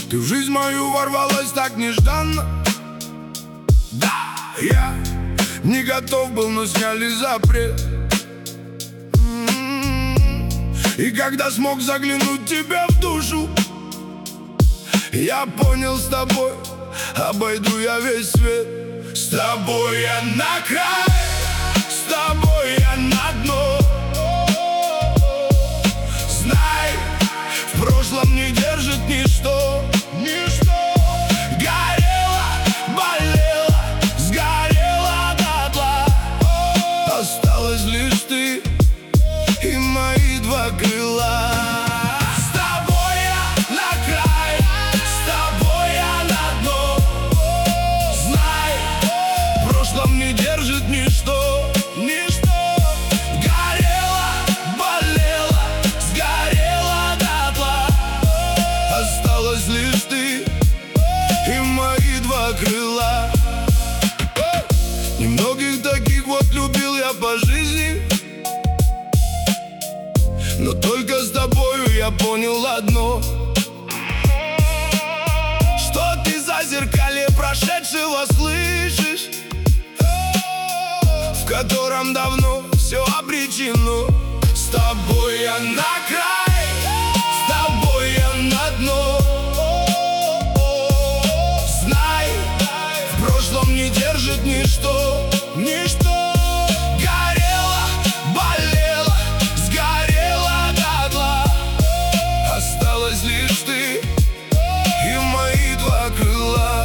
Ты в жизнь мою ворвалась так нежданно. Да, я не готов был, но сняли запрет. И когда смог заглянуть тебе в душу, я понял, с тобой обойду я весь свет. С тобой я на край, с тобой я на дно. Знай, в прошлом не держит ничто. Горела, болела, сгорела дотла. Осталась лишь ты и мои два крыла. С тобой я на край, с тобой я на дно. Знай, в прошлом не держит ничто. Горела, болела, сгорела дотла. Осталась лишь ты и мои два крыла. Немногих таких вот любил я по жизни, но только с тобою я понял одно: что ты за зеркалье прошедшего слышишь, в котором давно все обречено. С тобой я на край, с тобой я на дно. Знай, в прошлом не держит ничто. Горела, болела, сгорела дотла. Осталась лишь ты и мои два крыла.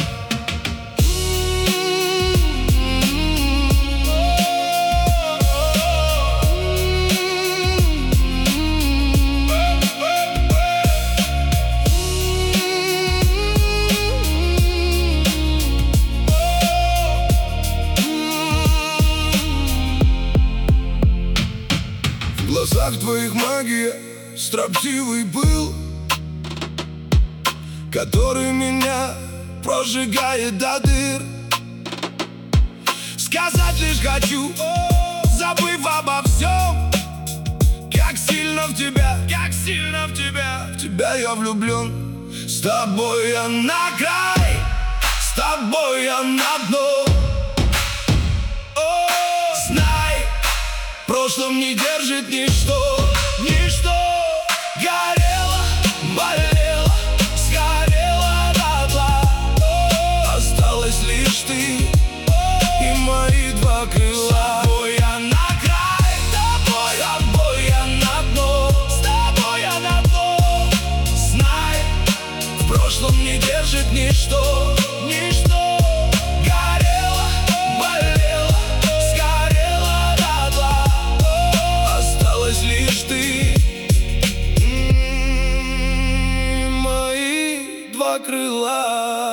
В глазах твоих магия, строптивый пыл, который меня прожигает до дыр. Сказать лишь хочу, забыв обо всем, как сильно в тебя, как сильно в тебя. В тебя я влюблен. С тобой я на край, с тобой я на дно. Знай, в прошлом не держит ничто. Горела, болела, сгорела дотла. Осталась лишь ты и мои два крыла. С тобой я на край, с тобой я на дно. С тобой я на дно. Знай, в прошлом не держит ничто. Горела, болела, сгорела дотла. Осталась лишь ты, мои два крыла.